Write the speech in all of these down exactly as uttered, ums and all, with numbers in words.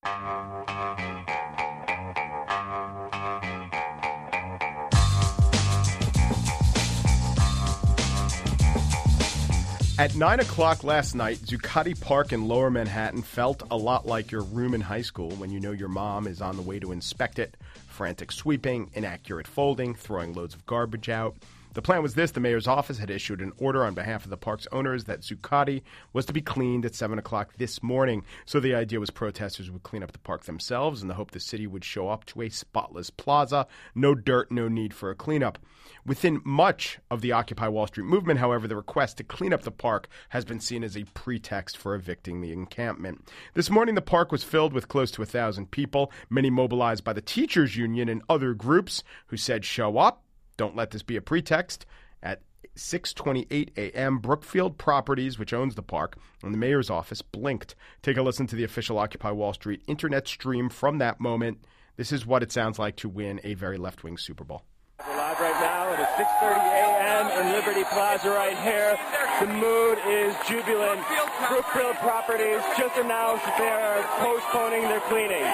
At nine o'clock last night, Zuccotti Park in Lower Manhattan felt a lot like your room in high school when you know your mom is on the way to inspect it. Frantic sweeping, inaccurate folding, throwing loads of garbage out. The plan was this. The mayor's office had issued an order on behalf of the park's owners that Zuccotti was to be cleaned at seven o'clock this morning. So the idea was protesters would clean up the park themselves in the hope the city would show up to a spotless plaza. No dirt, no need for a cleanup. Within much of the Occupy Wall Street movement, however, the request to clean up the park has been seen as a pretext for evicting the encampment. This morning, the park was filled with close to a thousand people, many mobilized by the teachers union and other groups who said, show up. Don't let this be a pretext. At six twenty-eight a.m., Brookfield Properties, which owns the park, and the mayor's office blinked. Take a listen to the official Occupy Wall Street internet stream from that moment. This is what it sounds like to win a very left-wing Super Bowl. We're live right now at six thirty a.m. in Liberty Plaza right here. The mood is jubilant. Brookfield Properties just announced that they are postponing their cleaning.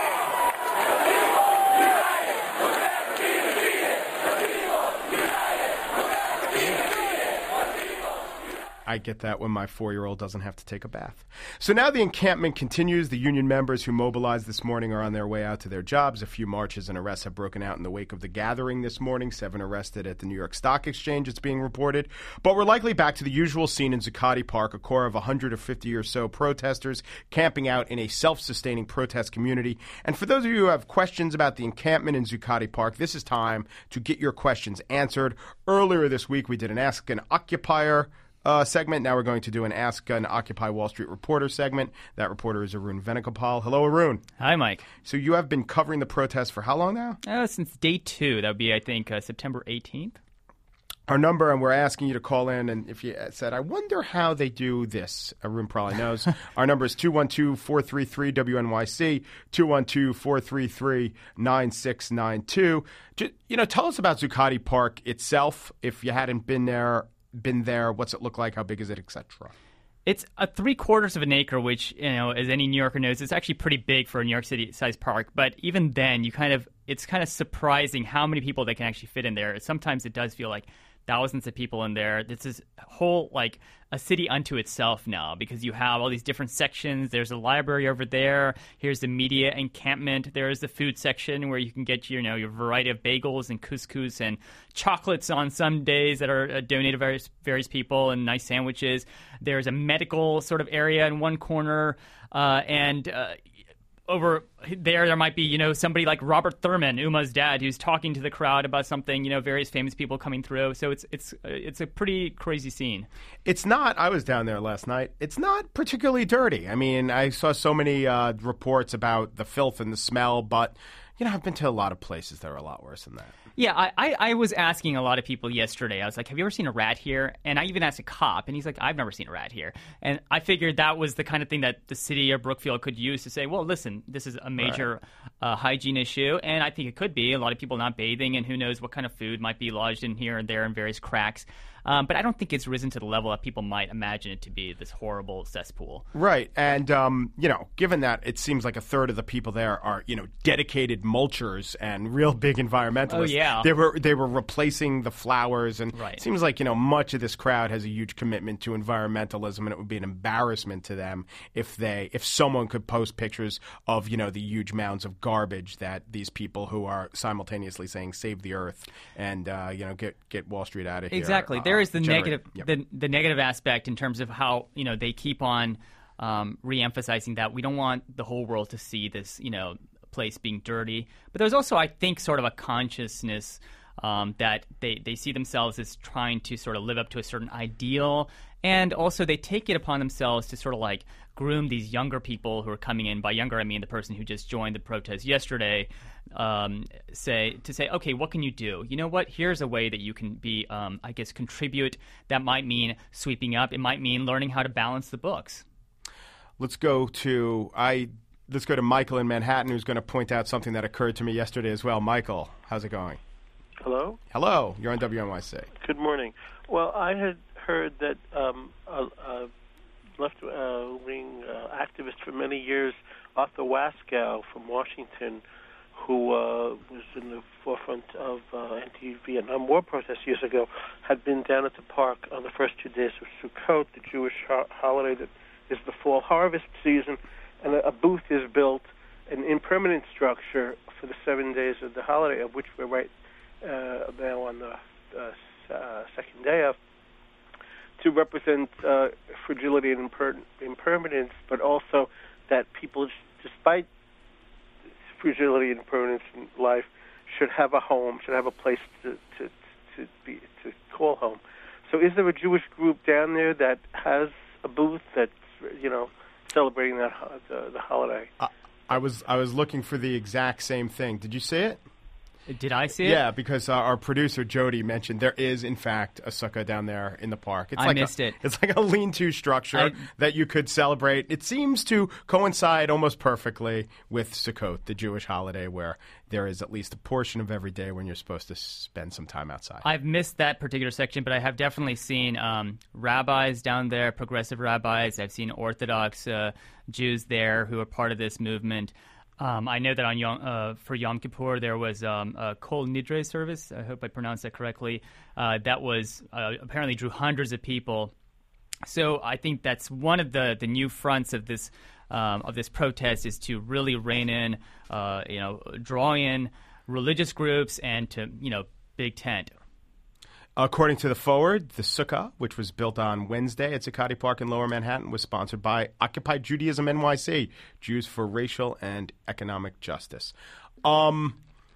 I get that when my four-year-old doesn't have to take a bath. So now the encampment continues. The union members who mobilized this morning are on their way out to their jobs. A few marches and arrests have broken out in the wake of the gathering this morning. Seven arrested at the New York Stock Exchange, it's being reported. But we're likely back to the usual scene in Zuccotti Park, a core of one hundred fifty or so protesters camping out in a self-sustaining protest community. And for those of you who have questions about the encampment in Zuccotti Park, this is time to get your questions answered. Earlier this week, we did an Ask an Occupier Uh, segment. Now we're going to do an Ask an Occupy Wall Street reporter segment. That reporter is Arun Venugopal. Hello, Arun. Hi, Mike. So you have been covering the protests for how long now? Uh, since day two. That would be, I think, uh, September eighteenth. Our number, and we're asking you to call in, and if you said, I wonder how they do this, Arun probably knows. Our number is two one two, four three three, W N Y C, two one two, four three three, nine six nine two. Just, you know, tell us about Zuccotti Park itself, if you hadn't been there. been there, what's it look like, how big is it, et cetera? It's a three quarters of an acre, which, you know, as any New Yorker knows, it's actually pretty big for a New York City-sized park. But even then, you kind of it's kind of surprising how many people they can actually fit in there. Sometimes it does feel like thousands of people in there. This is a whole, like, a city unto itself now because you have all these different sections. There's a library over there. Here's the media encampment. There's the food section where you can get, you know, your variety of bagels and couscous and chocolates on some days that are uh, donated to various, various people and nice sandwiches. There's a medical sort of area in one corner uh, and uh, over there, there might be, you know, somebody like Robert Thurman, Uma's dad, who's talking to the crowd about something, you know, various famous people coming through. So it's it's it's a pretty crazy scene. It's not, I was down there last night, it's not particularly dirty. I mean, I saw so many uh, reports about the filth and the smell, but, you know, I've been to a lot of places that are a lot worse than that. Yeah, I, I, I was asking a lot of people yesterday. I was like, have you ever seen a rat here? And I even asked a cop, and he's like, I've never seen a rat here. And I figured that was the kind of thing that the city of Brookfield could use to say, well, listen, this is a major right. uh, hygiene issue, and I think it could be. A lot of people not bathing, and who knows what kind of food might be lodged in here and there in various cracks. Um, but I don't think it's risen to the level that people might imagine it to be, this horrible cesspool. Right. And, um, you know, given that it seems like a third of the people there are, you know, dedicated mulchers and real big environmentalists. Oh, yeah. They were, they were replacing the flowers. And right. It seems like, you know, much of this crowd has a huge commitment to environmentalism, and it would be an embarrassment to them if they, if someone could post pictures of, you know, the huge mounds of garbage that these people who are simultaneously saying save the earth and, uh, you know, get, get Wall Street out of here. Exactly. Uh, There is the generate. negative, Yep. the, the negative aspect in terms of how, you know, they keep on um, re-emphasizing that we don't want the whole world to see this, you know, place being dirty. But there's also, I think, sort of a consciousness um, that they, they see themselves as trying to sort of live up to a certain ideal. And also they take it upon themselves to sort of like groom these younger people who are coming in. By younger, I mean the person who just joined the protest yesterday, um, say to say, okay, what can you do? You know what? Here's a way that you can be, um, I guess, contribute. That might mean sweeping up. It might mean learning how to balance the books. Let's go to I. Let's go to Michael in Manhattan, who's going to point out something that occurred to me yesterday as well. Michael, how's it going? Hello? Hello. You're on W N Y C. Good morning. Well, I had heard that um, uh, uh, left-wing uh, activist for many years, Arthur Waskow from Washington, who uh, was in the forefront of uh, anti-Vietnam War protests years ago, had been down at the park on the first two days of Sukkot, the Jewish ho- holiday that is the fall harvest season, and a, a booth is built, an impermanent structure for the seven days of the holiday, of which we're right uh, now on the uh, uh, second day of, to represent uh, fragility and imper- impermanence, but also that people, despite fragility and impermanence in life, should have a home, should have a place to to to, be, to call home. So, is there a Jewish group down there that has a booth that's, you know, celebrating that the, the holiday? Uh, I was I was looking for the exact same thing. Did you see it? Did I see it? Yeah, because uh, our producer Jody mentioned there is in fact a sukkah down there in the park. It's I like missed a, it. It's like a lean-to structure I, that you could celebrate. It seems to coincide almost perfectly with Sukkot, the Jewish holiday, where there is at least a portion of every day when you're supposed to spend some time outside. I've missed that particular section, but I have definitely seen um, rabbis down there, progressive rabbis. I've seen Orthodox uh, Jews there who are part of this movement. Um, I know that on Yom, uh, for Yom Kippur there was um, a Kol Nidre service. I hope I pronounced that correctly. Uh, that was uh, apparently drew hundreds of people. So I think that's one of the, the new fronts of this um, of this protest is to really rein in, uh, you know, draw in religious groups and to you know big tent. According to the Forward, the Sukkah, which was built on Wednesday at Zuccotti Park in Lower Manhattan, was sponsored by Occupy Judaism N Y C, Jews for Racial and Economic Justice. Um,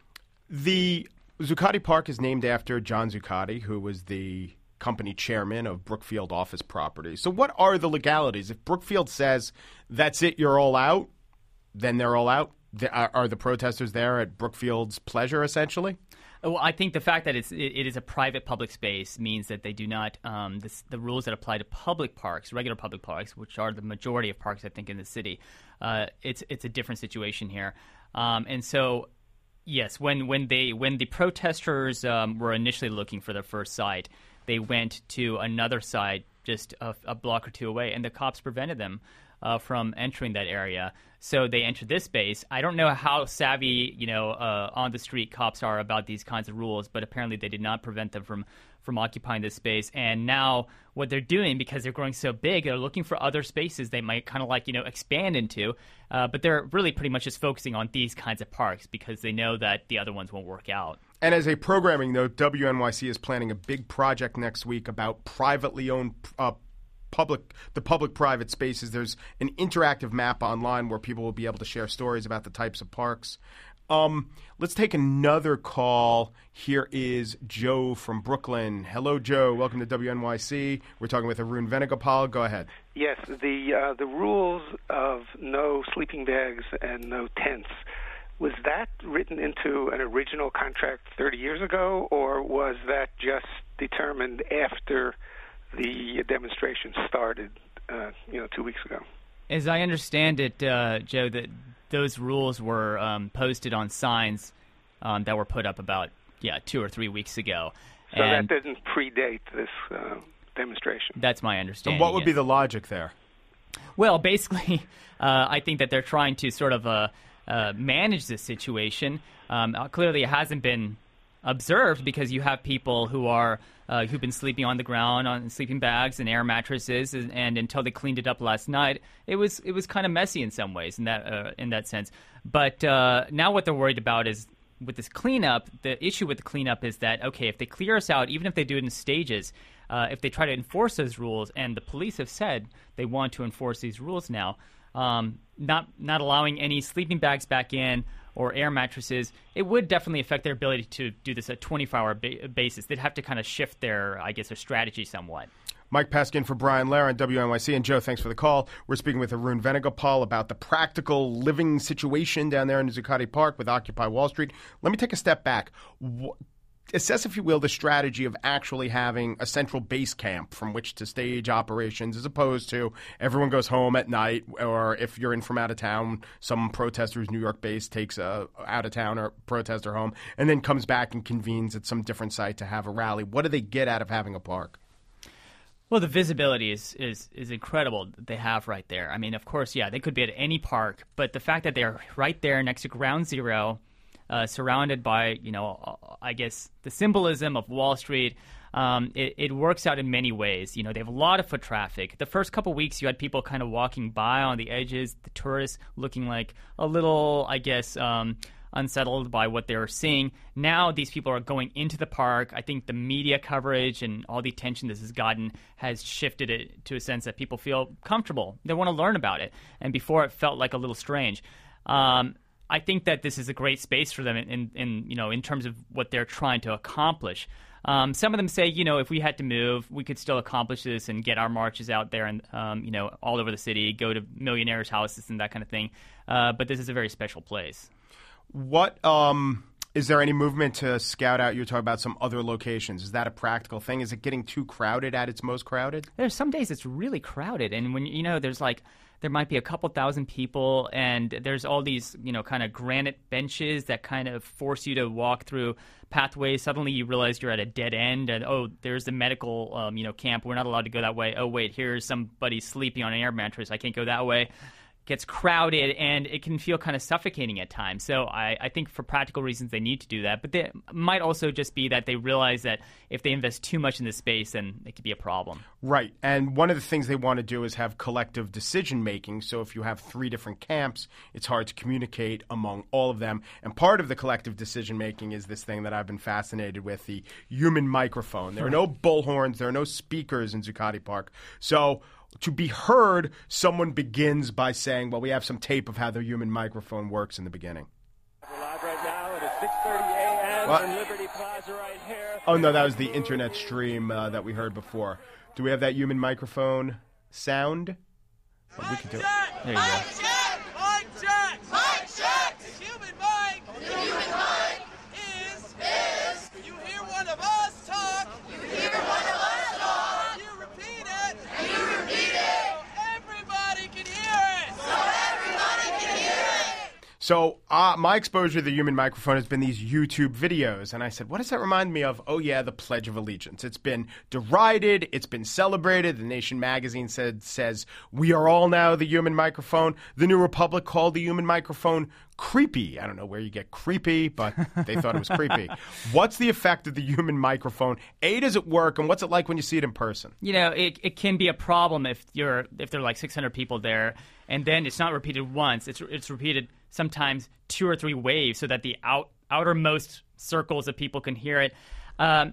the Zuccotti Park is named after John Zuccotti, who was the company chairman of Brookfield Office Properties. So what are the legalities? If Brookfield says, that's it, you're all out, then they're all out? Are, are the protesters there at Brookfield's pleasure, essentially? Well, I think the fact that it's, it, it is a private public space means that they do not um, – this, the rules that apply to public parks, regular public parks, which are the majority of parks, I think, in the city, uh, it's it's a different situation here. Um, and so, yes, when when they when the protesters um, were initially looking for their first site, they went to another site just a, a block or two away, and the cops prevented them uh, from entering that area. So they entered this space. I don't know how savvy, you know, uh, on the street cops are about these kinds of rules, but apparently they did not prevent them from, from occupying this space. And now what they're doing, because they're growing so big, they're looking for other spaces they might kind of like, you know, expand into. Uh, but they're really pretty much just focusing on these kinds of parks because they know that the other ones won't work out. And as a programming note, W N Y C is planning a big project next week about privately owned uh, public, the public-private spaces. There's an interactive map online where people will be able to share stories about the types of parks. Um, let's take another call. Here is Joe from Brooklyn. Hello, Joe. Welcome to W N Y C. We're talking with Arun Venugopal. Go ahead. Yes, the uh, the rules of no sleeping bags and no tents, was that written into an original contract thirty years ago, or was that just determined after the demonstration started, uh, you know, two weeks ago? As I understand it, uh, Joe, that those rules were um, posted on signs um, that were put up about, yeah, two or three weeks ago. So and that doesn't predate this uh, demonstration? That's my understanding. And what would yes. be the logic there? Well, basically, uh, I think that they're trying to sort of uh, uh, manage this situation. Um, clearly, it hasn't been observed because you have people who are uh, who've been sleeping on the ground on sleeping bags and air mattresses, and, and until they cleaned it up last night, it was it was kind of messy in some ways in that uh, in that sense. But uh, now what they're worried about is with this cleanup. The issue with the cleanup is that okay, if they clear us out, even if they do it in stages, uh, if they try to enforce those rules, and the police have said they want to enforce these rules now, um, not not allowing any sleeping bags back in or air mattresses, it would definitely affect their ability to do this at twenty-four hour ba- basis. They'd have to kind of shift their, I guess, their strategy somewhat. Mike Peskin for Brian Lehrer on W N Y C. And Joe, thanks for the call. We're speaking with Arun Venugopal about the practical living situation down there in Zuccotti Park with Occupy Wall Street. Let me take a step back. What, assess, if you will, the strategy of actually having a central base camp from which to stage operations as opposed to everyone goes home at night, or if you're in from out of town, some protester who's New York-based takes a out-of-towner protester home and then comes back and convenes at some different site to have a rally. What do they get out of having a park? Well, the visibility is, is, is incredible that they have right there. I mean, of course, yeah, they could be at any park, but the fact that they're right there next to Ground Zero, uh, surrounded by, you know, I guess the symbolism of Wall Street, um, it, it works out in many ways. You know, they have a lot of foot traffic. The first couple weeks, you had people kind of walking by on the edges, the tourists looking like a little, I guess, um, unsettled by what they were seeing. Now these people are going into the park. I think the media coverage and all the attention this has gotten has shifted it to a sense that people feel comfortable. They want to learn about it. And before it felt like a little strange. Um, I think that this is a great space for them in, in, in you know, in terms of what they're trying to accomplish. Um, some of them say, you know, if we had to move, we could still accomplish this and get our marches out there and, um, you know, all over the city, go to millionaires' houses and that kind of thing. Uh, but this is a very special place. What um, is there any movement to scout out? You're talking about some other locations. Is that a practical thing? Is it getting too crowded at its most crowded? There's some days it's really crowded, and when you know there's like there might be a couple thousand people, and there's all these you know kind of granite benches that kind of force you to walk through pathways. Suddenly you realize you're at a dead end, and oh, there's the medical um, you know camp. We're not allowed to go that way. Oh wait, here's somebody sleeping on an air mattress. I can't go that way. Gets crowded, and it can feel kind of suffocating at times. So I, I think for practical reasons they need to do that. But they might also just be that they realize that if they invest too much in this space, then it could be a problem. Right. And one of the things they want to do is have collective decision-making. So if you have three different camps, it's hard to communicate among all of them. And part of the collective decision-making is this thing that I've been fascinated with, the human microphone. There are no bullhorns. There are no speakers in Zuccotti Park. So to be heard, someone begins by saying, well, we have some tape of how the human microphone works in the beginning. We're live right now at six thirty a.m. in Liberty Plaza right here. Oh, no, that was the internet stream uh, that we heard before. Do we have that human microphone sound? Oh, we can do it. There you go. Mic check! Mic check! Mic check! The human mic! The human mic is, is, you hear one of us talk! You hear one of us talk! You repeat it! And you repeat it! So everybody can hear it! So everybody can hear it! So uh, my exposure to the human microphone has been these YouTube videos. And I said, what does that remind me of? Oh, yeah, the Pledge of Allegiance. It's been derided. It's been celebrated. The Nation magazine said says, we are all now the human microphone. The New Republic called the human microphone creepy. I don't know where you get creepy, but they thought it was creepy. What's the effect of the human microphone? A, does it work? And what's it like when you see it in person? You know, it, it can be a problem if you're if there are like six hundred people there, and then it's not repeated once. It's it's repeated sometimes two or three waves so that the out, outermost circles of people can hear it. Um,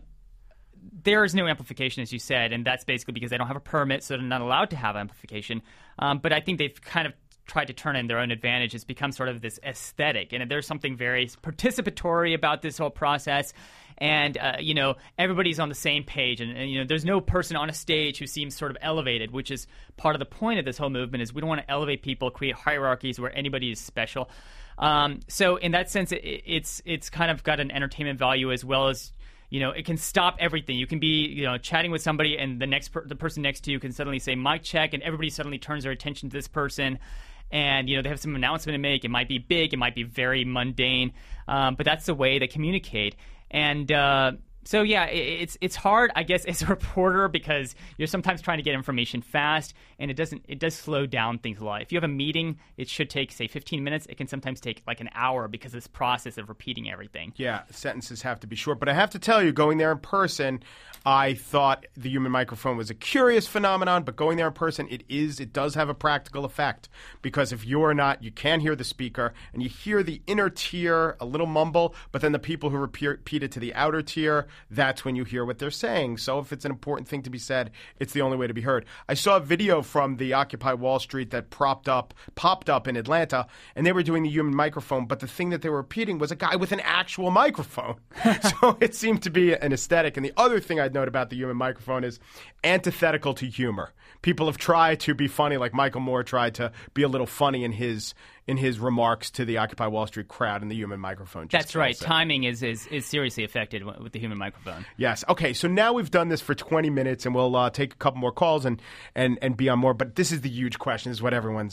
there is no amplification, as you said, and that's basically because they don't have a permit, so they're not allowed to have amplification. Um, but I think they've kind of tried to turn in their own advantage. It's become sort of this aesthetic, and there's something very participatory about this whole process. And, uh, you know, everybody's on the same page. And, and, you know, there's no person on a stage who seems sort of elevated, which is part of the point of this whole movement is we don't want to elevate people, create hierarchies where anybody is special. Um, so in that sense, it, it's it's kind of got an entertainment value as well as, you know, it can stop everything. You can be, you know, chatting with somebody and the next per- the person next to you can suddenly say, mic check, and everybody suddenly turns their attention to this person. And, you know, they have some announcement to make. It might be big. It might be very mundane. Um, but that's the way they communicate. And uh, so, yeah, it, it's it's hard, I guess, as a reporter because you're sometimes trying to get information fast, and it doesn't it does slow down things a lot. If you have a meeting, it should take, say, fifteen minutes. It can sometimes take like an hour because of this process of repeating everything. Yeah, sentences have to be short. But I have to tell you, going there in person, I thought the human microphone was a curious phenomenon, but going there in person, it is it does have a practical effect because if you're not, you can hear the speaker, and you hear the inner tier, a little mumble, but then the people who repeat it to the outer tier, that's when you hear what they're saying. So if it's an important thing to be said, it's the only way to be heard. I saw a video from the Occupy Wall Street that propped up, popped up in Atlanta, and they were doing the human microphone, but the thing that they were repeating was a guy with an actual microphone. So it seemed to be an aesthetic. And the other thing I'd note about the human microphone is antithetical to humor. People have tried to be funny, like Michael Moore tried to be a little funny in his in his remarks to the Occupy Wall Street crowd and the human microphone. That's right. Timing is, is is seriously affected with the human microphone. Yes. Okay, so now we've done this for twenty minutes, and we'll uh, take a couple more calls and, and, and be on more. But this is the huge question. This is what everyone's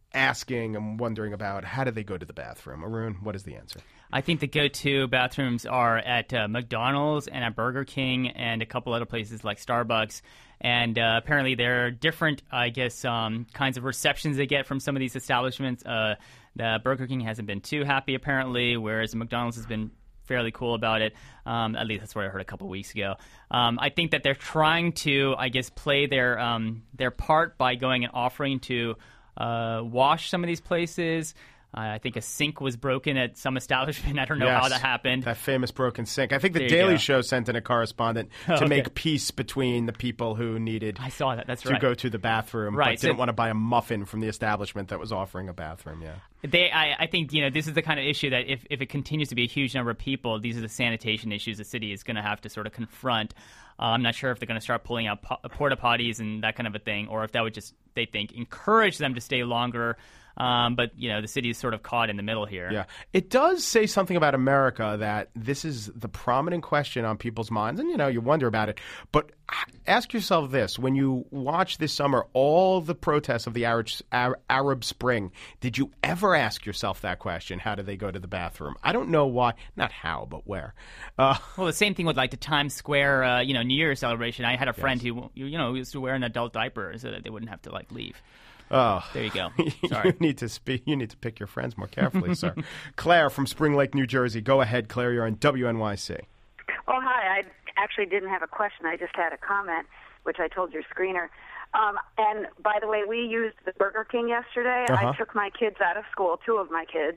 asking and wondering about how do they go to the bathroom. Arun, what is the answer? I think the go-to bathrooms are at uh, McDonald's and at Burger King and a couple other places like Starbucks. And uh, apparently there are different, I guess, um, kinds of receptions they get from some of these establishments. Uh, the Burger King hasn't been too happy, apparently, whereas McDonald's has been fairly cool about it. Um, at least that's what I heard a couple weeks ago. Um, I think that they're trying to, I guess, play their um, their part by going and offering to uh, wash some of these places. Uh, I think a sink was broken at some establishment. I don't know yes, how that happened. That famous broken sink. I think the There you Daily go. Show sent in a correspondent to Okay. make peace between the people who needed I saw that. That's to right. go to the bathroom, Right, but so- didn't want to buy a muffin from the establishment that was offering a bathroom. Yeah. They, I, I think, you know, this is the kind of issue that if, if it continues to be a huge number of people, these are the sanitation issues the city is going to have to sort of confront. Uh, I'm not sure if they're going to start pulling out po- porta potties and that kind of a thing, or if that would just, they think, encourage them to stay longer. Um, but, you know, the city is sort of caught in the middle here. Yeah. It does say something about America that this is the prominent question on people's minds. And, you know, you wonder about it. But ask yourself this. When you watch this summer all the protests of the Arab, Arab Spring, did you ever ask yourself that question? How do they go to the bathroom? I don't know why. Not how, but where. Uh, Well, the same thing with like the Times Square, uh, you know, New Year's celebration. I had a friend who, you know, used to wear an adult diaper so that they wouldn't have to like leave. oh. There you go. You Sorry. need to speak. You need to pick your friends more carefully, sir. Claire from Spring Lake, New Jersey. Go ahead, Claire. You're on W N Y C. Oh, hi. I actually didn't have a question. I just had a comment, which I told your screener. Um, and by the way, we used the Burger King yesterday. Uh-huh. I took my kids out of school, two of my kids,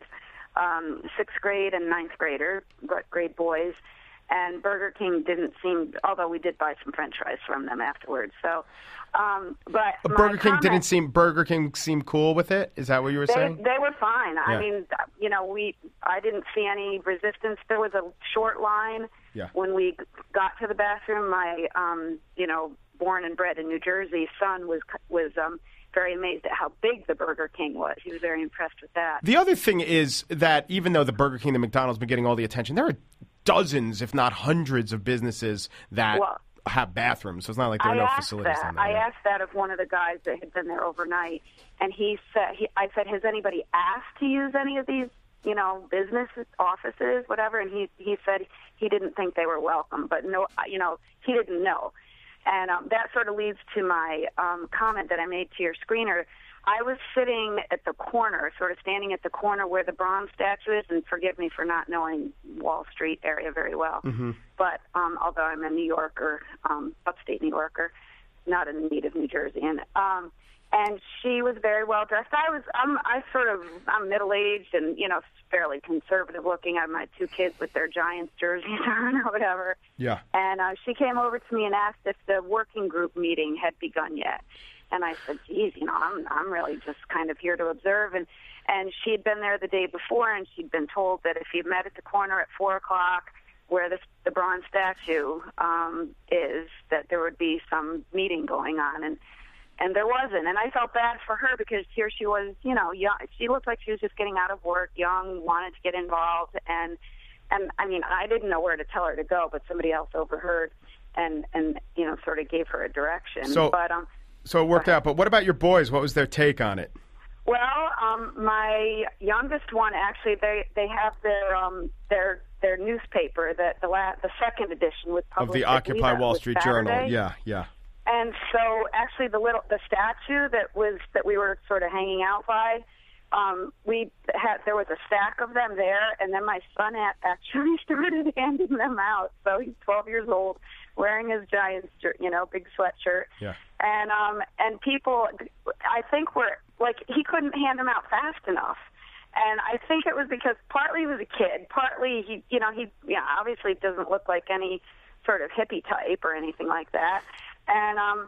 um, sixth grade and ninth grader, grade boys. And Burger King didn't seem, although we did buy some French fries from them afterwards. So, um, but my Burger King comment- didn't seem. Burger King seemed cool with it. Is that what you were They, saying? they were fine. Yeah. I mean, you know, we I didn't see any resistance. There was a short line Yeah. when we got to the bathroom. My, um, you know, born and bred in New Jersey son was was um, very amazed at how big the Burger King was. He was very impressed with that. The other thing is that even though the Burger King and the McDonald's been getting all the attention, there are dozens, if not hundreds, of businesses that Well, have bathrooms. So it's not like there are I no asked facilities that. down there. I yeah. asked that of one of the guys that had been there overnight, and he said, he, "I said, has anybody asked to use any of these, you know, business offices, whatever?" And he he said he didn't think they were welcome, but no, you know, he didn't know. And um, that sort of leads to my um, comment that I made to your screener. I was sitting at the corner, sort of standing at the corner where the bronze statue is, and forgive me for not knowing Wall Street area very well. Mm-hmm. But um, although I'm a New Yorker, um, upstate New Yorker, not a native New Jerseyan, um, and she was very well dressed. I was, I'm, I sort of, I'm middle aged and you know fairly conservative looking. I have my two kids with their Giants jerseys on or whatever. Yeah. And uh, she came over to me and asked if the working group meeting had begun yet. And I said, geez, you know, I'm I'm really just kind of here to observe. And and she had been there the day before, and she'd been told that if you met at the corner at four o'clock, where the the bronze statue um, is, that there would be some meeting going on. And and there wasn't. And I felt bad for her because here she was, you know, young. She looked like she was just getting out of work, young, wanted to get involved. And and I mean, I didn't know where to tell her to go, but somebody else overheard and and you know sort of gave her a direction. So- but um. So it worked out. But what about your boys? What was their take on it? Well, um, my youngest one actually they they have their um their their newspaper that the la- the second edition was Of published. the I believe Occupy that Wall was Street Saturday. Journal. Yeah, yeah. And so actually the little the statue that was that we were sort of hanging out by, um, we had there was a stack of them there, and then my son a- actually started handing them out. So he's twelve years old, wearing his Giants, jer- you know, big sweatshirt. Yeah. And um and people, I think were like he couldn't hand them out fast enough. And I think it was because partly he was a kid, partly he, you know, he, you know, obviously doesn't look like any sort of hippie type or anything like that. And um,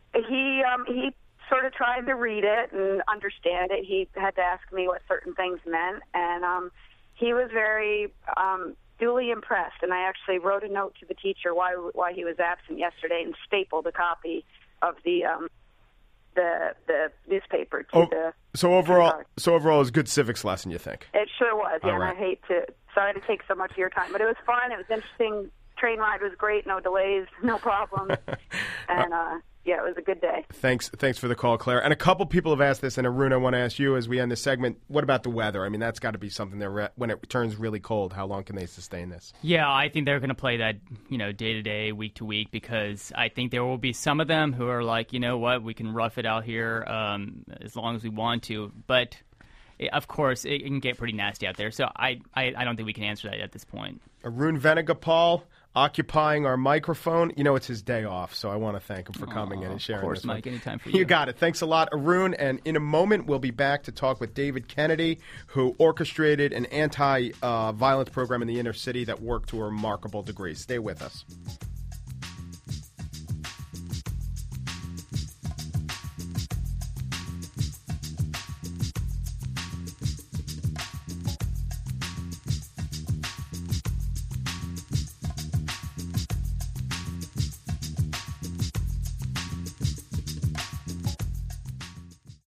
he um, he sort of tried to read it and understand it. He had to ask me what certain things meant, and um, he was very um, duly impressed. And I actually wrote a note to the teacher why why he was absent yesterday and stapled a copy of the um, the the newspaper to Oh, the. so overall, card. so overall, it was a good civics lesson, you think? It sure was, yeah. All And right. I hate to, sorry to take so much of your time, but it was fun. It was interesting. Train ride was great. No delays, no problems. And uh, yeah, it was a good day. Thanks thanks for the call, Claire. And a couple people have asked this, and Arun, I want to ask you as we end this segment, what about the weather? I mean, that's got to be something that re- when it turns really cold, how long can they sustain this? Yeah, I think they're going to play that, you know, day to day, week to week, because I think there will be some of them who are like, you know what, we can rough it out here um, as long as we want to. But, it, of course, it can get pretty nasty out there. So I, I, I don't think we can answer that at this point. Arun Venugopal occupying our microphone. You know, it's his day off, so I want to thank him for coming in and sharing Of course, this Mike, one. anytime for you. You got it. Thanks a lot, Arun. And in a moment, we'll be back to talk with David Kennedy, who orchestrated an anti-violence uh, program in the inner city that worked to a remarkable degree. Stay with us.